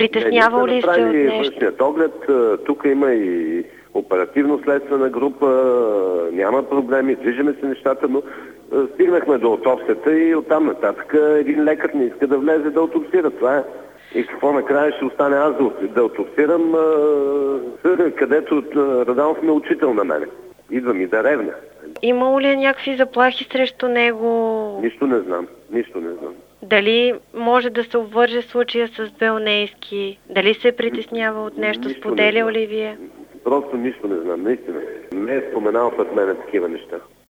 Притеснявал ли се от нещо? Външният оглед, тук има и оперативно-следствена група, няма проблеми, движиме се нещата, но стигнахме до отопсията и оттам нататък един лекар не иска да влезе да отопсира. Това е. И какво накрая ще остане аз да отопсирам, където Раданов ме учител на мене. Идва ми да ревня. Имало ли някакви заплахи срещу него? Нищо не знам. Дали може да се обвърже случая с Белнейски? Дали се притеснява от нещо? Споделял ли вие? Просто нищо не знам, наистина. Не е споменал пред мене такива неща.